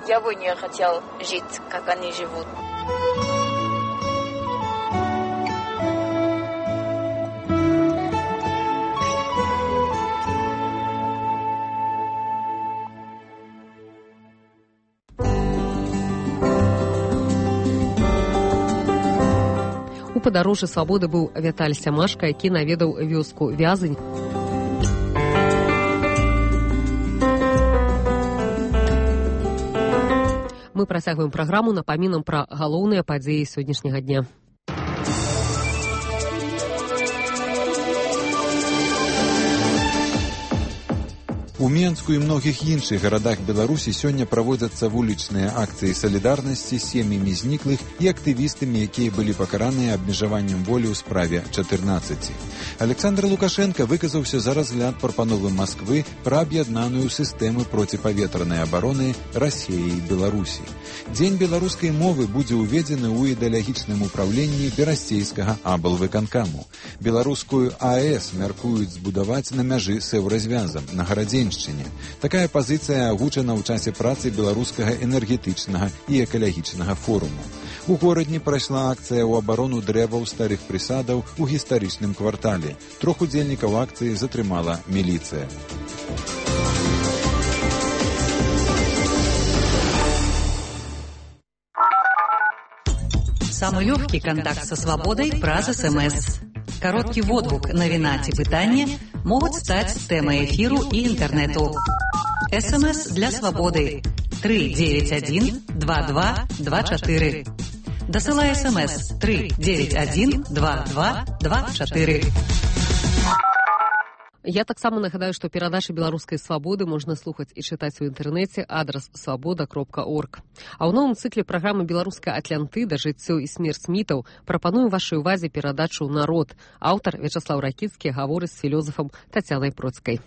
Я бы не хотел жить, как они живут. У падарожжы свабоды быў Віталь Сямашка, які наведаў вёску Вязань. Мы працягваем праграму напамінам пра галоўныя падзеі сённяшняга дня. У Менску і многіх іншых гарадах Беларусі сёння праводзяцца вулічныя акцыі салідарнасці з сем'ямі зніклых і актывістамі, якія былі пакараныя абмежаваннем волі ў справе 14. Александр Лукашенко выказаўся за разгляд прапановы Масквы пра аб'яднаную сістэму проціпаветранай абароны Расіі і Беларусі. Дзень беларускай мовы будзе ўведзены ў ідэалагічным управленні берасцейскага аблвыканкаму. Беларускую АЭС мяркуюць збудаваць на мяжы з Еўразвязам, на Гарадзеншчыне. Такая пазіцыя агучана ў часе працы беларускага энергетычнага і экалагічнага форуму. У горадні прайшла акцыя ў абарону дрэваў старых прысадаў у гістарычным квартале. 3 удзельнікаў акцыі затрымала міліцыя. Самый легкий контакт со свободой праз СМС. Короткий водгук, навіна ці пытанне могуць стаць тэмай эфіру і інтэрнэту. СМС для свабоды 391 2224. Дасылай СМС 391 2224. Я таксама нагадаю, што перадачы беларускай свабоды можна слухаць і чытаць у інтэрнэце, адрас свабода.орг. А ў новым цыкле праграмы «Беларуская Атлантыда. Жыццё і смерць мітаў» прапаную вашай увазе перадачу «Народ». Аўтар Вячаслаў Ракіцкі гаворыць з філёзафам Тацянай Процкай.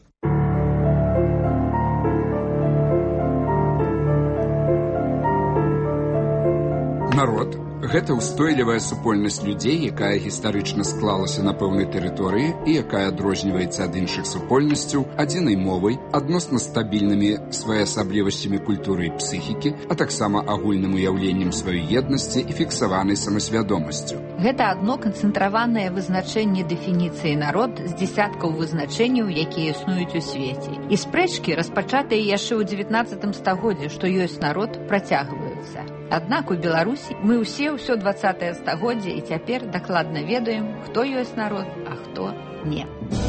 Народ – гэта ўстойлівая супольнасць людзей, якая гістарычна склалася на пэўнай тэрыторыі і якая адрозніваецца ад іншых супольнасцяў адзінай мовай, адносна стабільнымі своеасаблівасцямі культуры і псіхікі, а таксама агульным уяўленнем сваёй еднасці і фіксаванай самасвядомасцю. Гэта адно канцэнтраванае вызначэнне дэфініцыі народ з дзесяткаў вызначэнняў, якія існуюць у свеце. І спрэчкі, распачатыя яшчэ ў 19 стагоддзі, што ёсць народ, працягваюцца. Аднак у Беларусі мы ўсе ўсё 20-е стагоддзе і цяпер дакладна ведаем, хто ёсць народ, а хто не.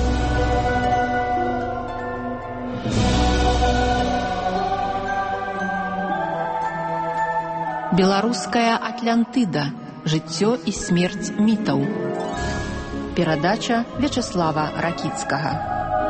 Беларуская Атлантыда. Жыццё і смерць мітаў. Перадача Вячаслава Ракіцкага.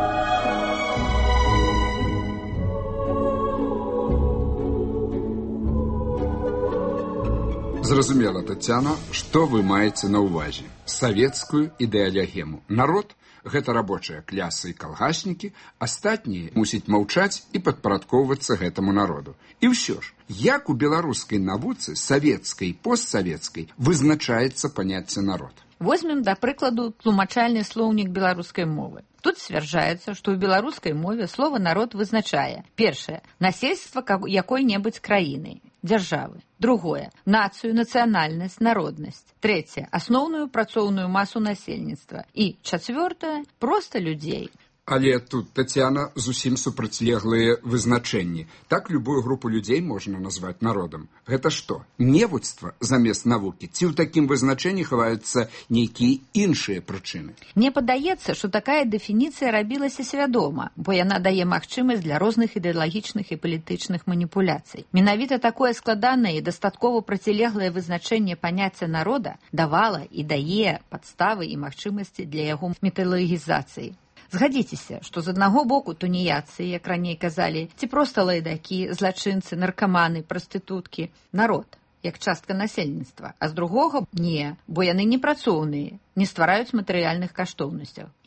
Зразумела, Тацяна, што вы маеце на ўвазе? Савецкую ідэалогему. Народ – гэта рабочая кляса і калгаснікі, астатнія мусіць маўчаць і падпарадкоўвацца гэтаму народу. І ўсё ж, як у беларускай навуцы, савецкай і постсавецкай, вызначаецца паняцце народ? Возьмем, да прыкладу, тлумачальны слоўнік беларускай мовы. Тут сцвярджаецца, што ў беларускай мове слова «народ» вызначае: першае – насельства якой-небудзь краіны, дзяржавы. Другое – нацыю, нацыянальнасць, народнасць. Трэцяе – асноўную працоўную масу насельніцтва. І чацвёртае – проста людзей. Але тут, Тацяна, зусім супрацьлеглыя вызначэнні. Так любую групу людзей можна назваць народам. Гэта што, невуцтва замест навукі? Ці ў такім вызначэнні хаваюцца нейкія іншыя прычыны? Мне падаецца, што такая дэфініцыя рабілася свядома, бо яна дае магчымасць для розных ідэалагічных і палітычных маніпуляцый. Менавіта такое складанае і дастаткова процілеглае вызначэнне паняцця народа давала і дае падставы і магчымасці для яго міталагізацыі. Згадзіцеся, што з аднаго боку туніяцы, як раней казалі, ці проста лайдакі, злачынцы, наркаманы, прастытуткі, народ, як частка насельніцтва, а з другога не, бо яны не працоўныя, не ствараюць матэрыяльных каштоўнасцяў.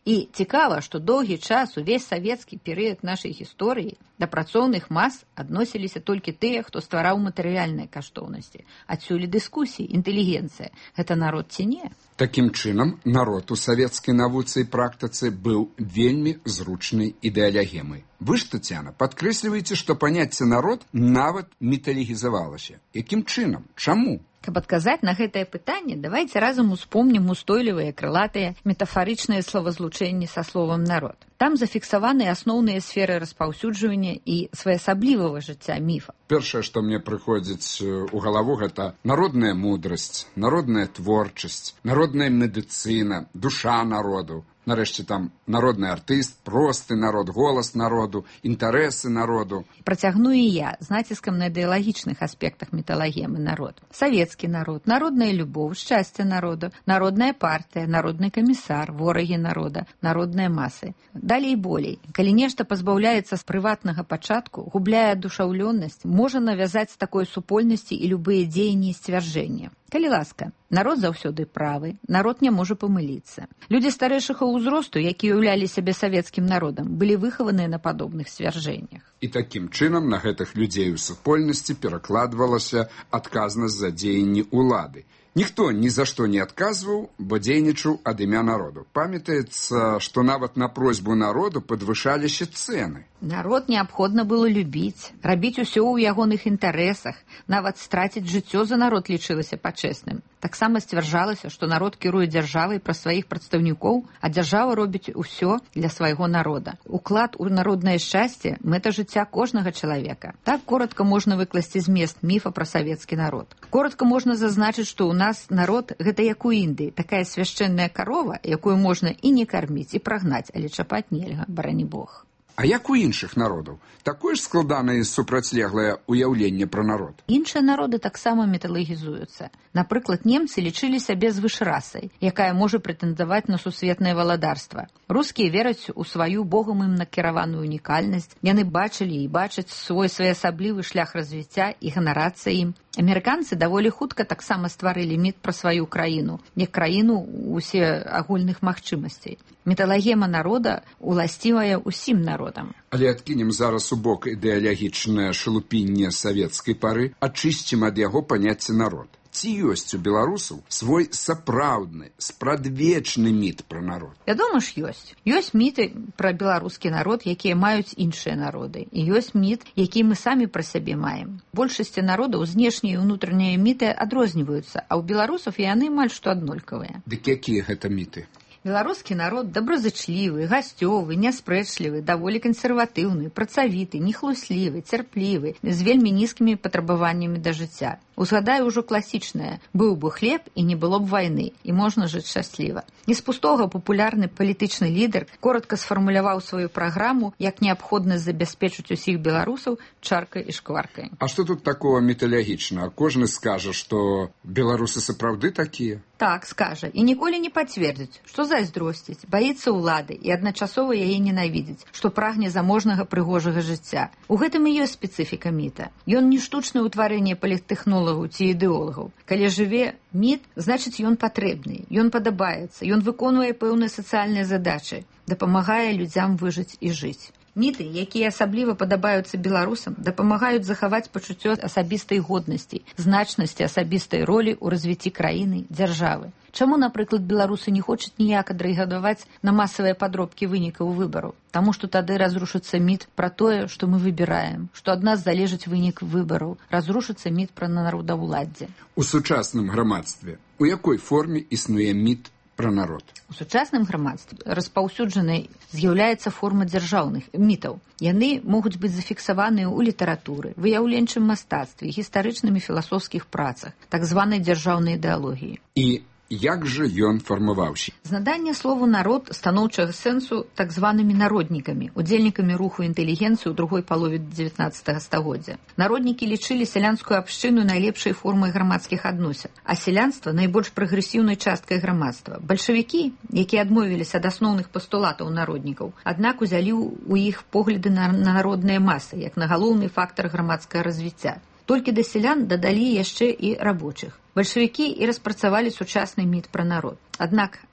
І цікава, што доўгі час увесь савецкі перыяд нашай гісторыі да працоўных мас адносіліся толькі тыя, хто ствараў матэрыяльныя каштоўнасці. Адсюль дыскусіі, інтэлігенцыя. Гэта народ ці не? Такім чынам, народ у савецкай навуцы і практыцы быў вельмі зручнай ідэалягемай. Вы ж, Тацяна, падкрэсліваеце, што паняцце народ нават міталігізавалася. Якім чынам? Чаму? Каб адказаць на гэтае пытанне, давайце разам успомнім устойлівыя крылатыя метафарычныя словазлучэнні са словам народ. Там зафіксаваны асноўныя сферы распаўсюджвання і своеасаблівага жыцця міфа. Першае, што мне прыходзіць у галаву, гэта народная мудрасць, народная творчасць, народная медыцына, душа народу. Нарэшце там народны артыст, просты народ, голас народу, інтарэсы народу. Працягну і я з націскам на ідэалагічных аспектах міталагемы народ. Савецкі народ, народная любоў, шчасце народу, народная партыя, народны камісар, ворагі народа, народныя масы. Далей болей. Калі нешта пазбаўляецца з прыватнага пачатку, губляе адушаўлёнасць, можа навязаць з такой супольнасці і любыя дзеянні і сцвярджэнні. Калі ласка, народ заўсёды правы, народ не можа памыліцца. Людзі старэйшага ўзросту, якія ўяўлялі сябе савецкім народам, былі выхаваныя на падобных сцвярджэннях. І такім чынам на гэтых людзей у супольнасці перакладвалася адказнасць за дзеянні ўлады. Ніхто ні за што не адказваў, бо дзейнічаў ад імя народу. Памятаецца, што нават на просьбу народу падвышаліся цэны. Народ неабходна было любіць, рабіць усё ў ягоных інтарэсах, нават страціць жыццё за народ лічылася пачэсным. Таксама сцвярджалася, што народ кіруе дзяржавай праз сваіх прадстаўнікоў, а дзяржава робіць усё для свайго народа. Уклад у народнае шчасце – мэта жыцця кожнага чалавека. Так коротка можна выкласці змест міфа пра савецкі народ. Коротка можна зазначыць, што ў нас народ – гэта як у Індыі, такая свяшчэнная карова, якую можна і не карміць, і прагнаць, але чапаць нельга, барані Бог. А як у іншых народаў? Такое ж складанае і супрацьлеглае ўяўленне пра народ? Іншыя народы таксама міталагізуюцца. Напрыклад, немцы лічылі сябе звышрасай, якая можа прэтэндаваць на сусветнае валадарства. Рускія вераць у сваю богам ім накіраваную унікальнасць. Яны бачылі і бачаць свой своеасаблівы шлях развіцця і ганарацца ім. Амерыканцы даволі хутка таксама стварылі міт пра сваю краіну, як краіну усеагульных магчымасцей. Міталагема народа уласцівая ўсім народам. Але адкінем зараз у бок ідэалагічнае шалупінне савецкай пары, ачысцім ад яго паняцце народ. Ці ёсць у беларусаў свой сапраўдны, спрадвечны міт пра народ? Вядома ж, ёсць. Ёсць міты пра беларускі народ, якія маюць іншыя народы. І ёсць міт, які мы самі пра сябе маем. Большасці народаў знешнія і ўнутраныя міты адрозніваюцца, а ў беларусаў яны амаль што аднолькавыя. Дык якія гэта міты? Беларускі народ добразычлівы, гасцёвы, няспрэчлівы, даволі кансерватыўны, працавіты, нехлуслівы, цярплівы, з вельмі нізкімі патрабаваннямі да жыцця. Узгадаю ўжо класічнае: быў бы хлеб і не было б вайны, і можна жыць шчасліва. Не з пустога папулярны палітычны лідар коротка сфармуляваў сваю праграму, як неабходнасць забяспечыць усіх беларусаў чаркай і шкваркай. А што тут такого міталагічнага? Кожны скажа, што беларусы сапраўды такія? Так, скажа, і ніколі не пацвердзіць, што зайздросціць, баіцца ўлады і адначасова яе ненавідзіць, што прагне заможнага прыгожага жыцця. У гэтым і ёсць спецыфіка міта. Ён не штучнае ўтварэнне паліттэхнолагаў ці ідэолагаў. Калі жыве міт, значыць ён патрэбны, ён падабаецца, ён выконвае пэўныя сацыяльныя задачы, дапамагае людзям выжыць і жыць. Міты, якія асабліва падабаюцца беларусам, дапамагаюць захаваць пачуццё асабістай годнасці, значнасці асабістай ролі ў развіцці краіны, дзяржавы. Чаму, напрыклад, беларусы не хочуць ніяк адрэагаваць на масавыя падробкі вынікаў выбараў? Таму што тады разрушыцца міт пра тое, што мы выбіраем, што ад нас залежыць вынік выбараў, разрушыцца міт пра народаўладдзе. У сучасным грамадстве у якой форме існуе міт пра народ? У сучасным грамадстве распаўсюджанай з'яўляецца форма дзяржаўных мітаў. Яны могуць быць зафіксаваныя ў літаратуры, выяўленчым мастацтве, гістарычным і філасофскіх працах, так званай дзяржаўнай ідэалогіі. І як жа ён фармаваўся? З надання слову «народ» станоўчага сэнсу так званымі народнікамі, удзельнікамі руху інтэлігенцыі ў другой палове 19 стагоддзя. Народнікі лічылі сялянскую абшчыну найлепшай формай грамадскіх адносін, а сялянства найбольш прагрэсіўнай часткай грамадства. Бальшавікі, якія адмовіліся ад асноўных пастулатаў народнікаў, аднак узялі ў іх погляды на народныя масы, як на галоўны фактар грамадскага развіцця. Толькі да сялян дадалі яшчэ і рабочых. Бальшавікі і распрацавалі сучасны міт пра народ. Аднак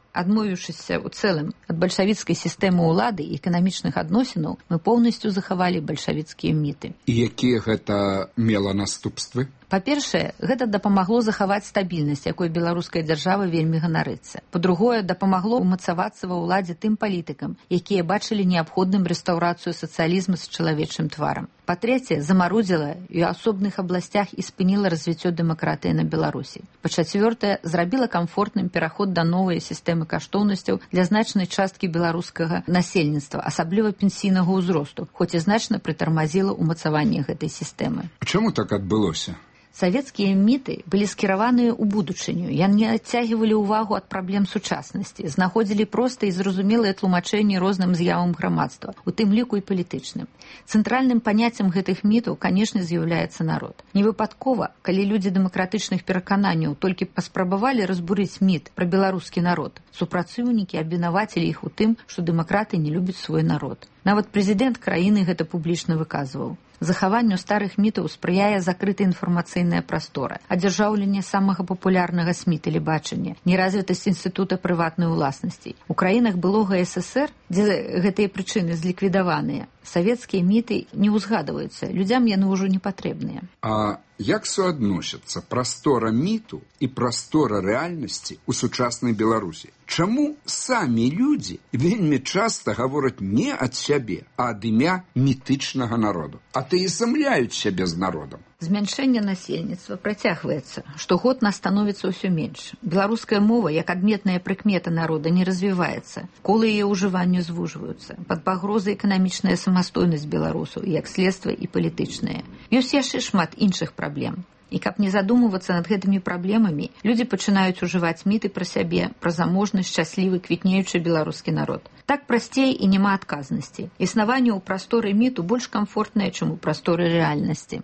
адмовіўшыся ў цэлым ад бальшавіцкай сістэмы ўлады і эканамічных адносінаў, мы поўнасцю захавалі бальшавіцкія міты. І якія гэта мела наступствы? Па-першае, гэта дапамагло захаваць стабільнасць, якой беларуская дзяржава вельмі ганарыцца. Па-другое, дапамагло ўмацавацца ва ўладзе тым палітыкам, якія бачылі неабходным рэстаўрацыю сацыялізму з чалавечым тварам. Па-трэцяе, замарудзіла і ў асобных абласцях і спыніла развіццё дэмакратыі на Беларусі. Па-чацвёртае, зрабіла камфортным пераход да новай сістэмы каштоўнасцяў для значнай часткі беларускага насельніцтва, асабліва пенсійнага ўзросту, хоць і значна прытармазіла ўмацаванне гэтай сістэмы. Чаму так адбылося? Савецкія міты былі скіраваныя ў будучыню. Яны адцягвалі ўвагу ад праблем сучаснасці, знаходзілі простыя і зразумелыя тлумачэнні розным з'явам грамадства, у тым ліку і палітычным. Цэнтральным паняццем гэтых мітаў, канешне, з'яўляецца народ. Невыпадкова, калі людзі дэмакратычных перакананняў толькі паспрабавалі разбурыць міт пра беларускі народ, супрацоўнікі абвінавацілі іх у тым, што дэмакраты не любяць свой народ. Нават прэзідэнт краіны гэта публічна выказваў. Захаванню старых мітаў спрыяе закрытая інфармацыйная прастора, адзяржаўленне самага папулярнага СМІ тэлебачання, неразвітасць інстытута прыватнай уласнасці. У краінах былога ССР, дзе гэтыя прычыны зліквідаваныя, савецкія міты не ўзгадваюцца, людзям яны ўжо не патрэбныя. А як суадносяцца прастора міту і прастора рэальнасці ў сучаснай Беларусі? Чаму самі людзі вельмі часта гавораць не ад сябе, а ад імя мітычнага народу, атаясамляюць сябе з народам? Змяншэнне насельніцтва працягваецца. Штогод нас становіцца ўсё менш. Беларуская мова, як адметная прыкмета народа, не развіваецца. Колы яе ўжыванню звужваюцца. Пад пагрозай эканамічная самастойнасць беларусаў, як следства і палітычная. Ёсць яшчэ шмат іншых праблем. І каб не задумывацца над гэтымі праблемамі, людзі пачынаюць ужываць міты пра сябе, пра заможны, шчаслівы, квітнеючы беларускі народ. Так прасцей і няма адказнасці. Існаванне ў прасторы міту больш камфортнае, чым у прасторы рэальнасці.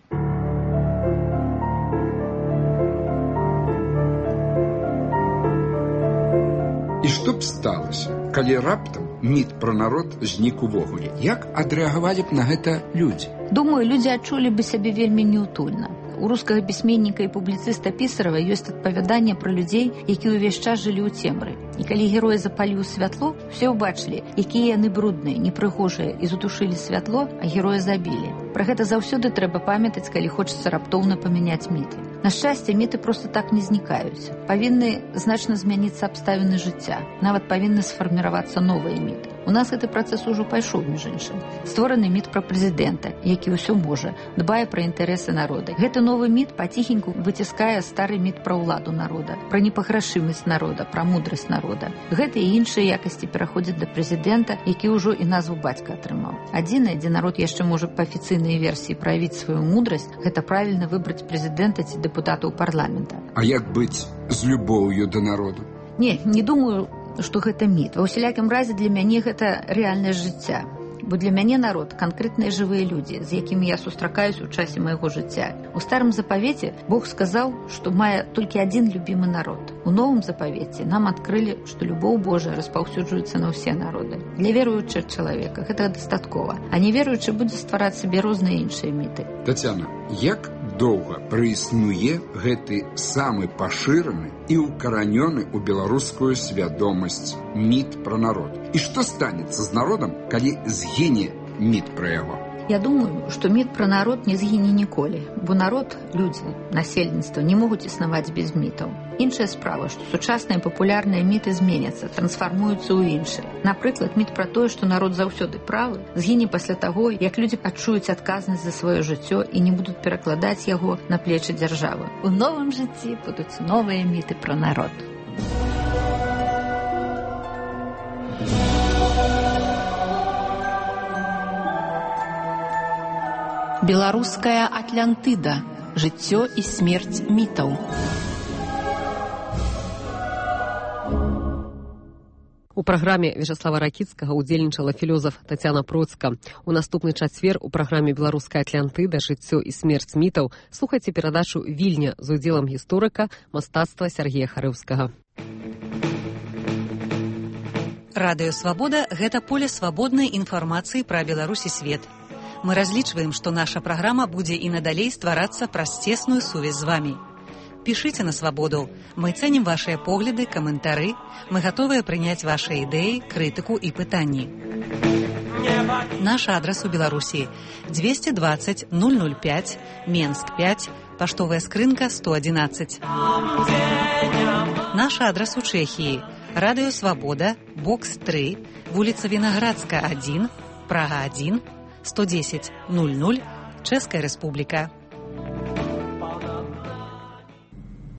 І што б сталася, калі раптам міт пра народ знік увогуле? Як адрэагавалі б на гэта людзі? Думаю, людзі адчулі бы сябе вельмі неўтульна. У рускага пісьменніка і публіцыста Пісарава ёсць адпавяданне пра людзей, якія ўвесь час жылі ў цемры. І калі герой запаліў святло, все ўбачылі, якія яны брудныя, непрыгожыя, і затушылі святло, а героя забілі. Пра гэта заўсёды трэба памятаць, калі хочацца раптоўна памяняць міты. На шчасце, міты проста так не знікаюць. Павінны значна змяніцца абставіны жыцця. Нават павінны сфарміравацца новыя міты. У нас гэты працэс ужо пайшоў, між іншым. Створаны міт пра прэзідэнта, які ўсё можа, дбае пра інтарэсы народа. Гэты новы міт паціхеньку выціскае стары міт пра ўладу народа, пра непаграшымасць народа, пра мудрасць народа. Гэтыя і іншыя якасці пераходзяць да прэзідэнта, які ўжо і назву бацька атрымаў. Адзінае, дзе народ яшчэ можа па афіцыйнай версіі праявіць сваю мудрасць, гэта правільна выбраць прэзідэнта ці дэпутатаў парламента. А як быць з любоўю да народу? Не думаю, што гэта міт. Ва ўсялякім разе для мяне гэта рэальнасць жыцця. Бо для мяне народ – канкрэтныя жывыя людзі, з якімі я сустракаюсь у часе майго жыцця. У старым запавеце Бог сказаў, што мае толькі адзін любімы народ. У новым запавеце нам адкрылі, што любоў Божая распаўсюджваецца на ўсе народы. Для веруючага чалавека гэта дастаткова, а неверуючы будзе ствараць сабе розныя іншыя міты. Тацяна, як доўга праіснуе гэты самы пашыраны і ўкаранёны ў беларускую свядомасць міт пра народ? І што станецца з народам, калі згіне міт пра яго? Я думаю, што міт пра народ не згіне ніколі, бо народ, людзі, насельніцтва не могуць існаваць без мітаў. Іншая справа, што сучасныя папулярныя міты зменяцца, трансфармуюцца ў іншыя. Напрыклад, міт пра тое, што народ заўсёды правы, згіне пасля таго, як людзі адчуюць адказнасць за сваё жыццё і не будуць перакладаць яго на плечы дзяржавы. У новым жыцці будуць новыя міты пра народ. Беларуская Атлантыда. Жыццё і смерць мітаў. У праграме Вячаслава Ракіцкага удзельнічала філёзаф Тацяна Процка. У наступны чацвер у праграме «Беларуская Атлантыда. Жыццё і смерць мітаў» слухайце перадачу «Вільня» з удзелам гісторыка мастацтва Сергея Харыўскага. Радыё «Свабода» – гэта поле свабоднай інфармацыі пра Беларусь і свет. Мы разлічваем, што наша праграма будзе і надалей стварацца праз цесную сувязь з вамі. Пишите на свободу. Мы ценим ваши погляды, комментары. Мы готовы принять ваши идеи, критику и пытания. Наш адрес у Беларуси 220 005, Менск 5, поштовая скрынка 111. Наш адрес у Чехии Радио Свобода, бокс 3, улица Виноградская 1, Прага 1, 110 00, Чешская Республика.